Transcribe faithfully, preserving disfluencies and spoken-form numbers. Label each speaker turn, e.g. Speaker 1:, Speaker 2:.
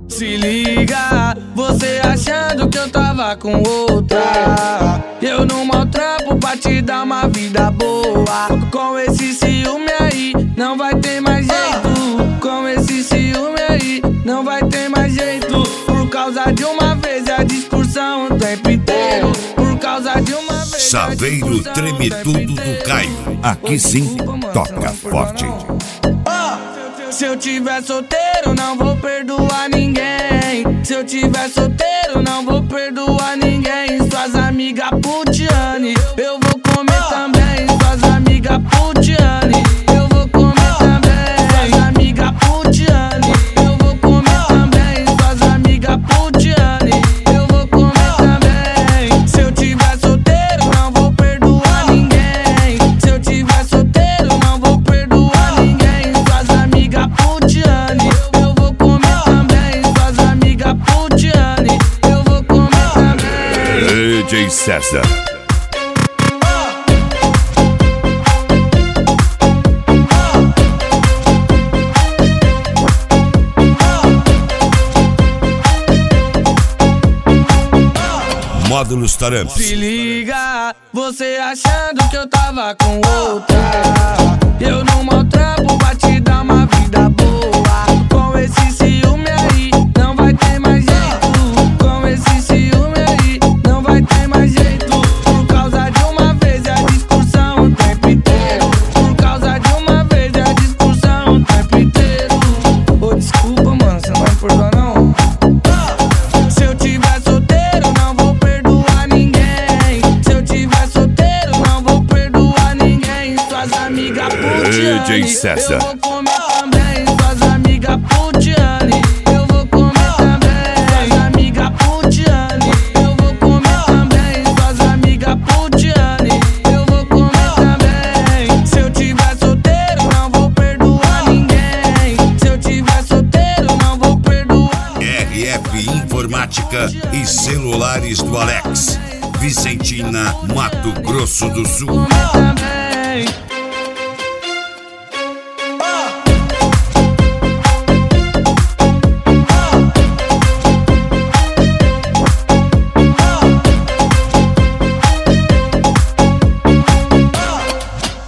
Speaker 1: Se liga, você achando que eu tava com outra. Eu não maltrapo pra te dar uma vida boa. Com esse ciúme aí, não vai ter mais jeito. Com esse ciúme aí, não vai ter mais jeito. Por causa de uma vez a discussão o tempo inteiro. Por causa de uma vez.
Speaker 2: Chaveiro treme tudo do Caio. Aqui sim, toca forte.
Speaker 1: Se eu tiver solteiro, não vou perdoar ninguém. Se eu tiver solteiro, não vou perdoar ninguém. Suas amigas putiane, eu vou comer também. Suas amigas putiane, eu vou comer também. Suas amigas putiane, eu vou comer também. Suas amigas putiane, eu vou comer também. Se eu tiver solteiro, não vou perdoar ninguém. Se eu tiver solteiro, não vou perdoar ninguém. Suas amigas putiane, eu vou comer também. Suas amigas putiane, eu vou comer também.
Speaker 2: D J César. Módulos Taramps.
Speaker 1: Se liga, você achando que eu tava com outra. Eu não maltrapo pra te dar uma vida boa. Com esse ciúme aí, não vai ter mais jeito. Com esse ciúme aí, não vai ter mais jeito. Por causa de uma vez a discussão o tempo inteiro. Por causa de uma vez a discussão o tempo inteiro. Ô, desculpa, mano, você não vai me perdoar não? Se eu tiver solteiro, não vou perdoar ninguém. Se eu tiver solteiro, não vou perdoar ninguém. Suas amigas putiane,
Speaker 2: D J César.
Speaker 1: eu vou comer também. Suas amigas putiane, eu vou comer também. Suas amigas putiane, eu vou comer também. Suas amigas putiane, eu vou comer também. Se eu tiver solteiro, não vou perdoar ninguém. Se eu tiver solteiro, não vou perdoar ninguém.
Speaker 2: R F Informática e Celulares do Alex. Vicentina, Mato Grosso do Sul.
Speaker 1: Comer também.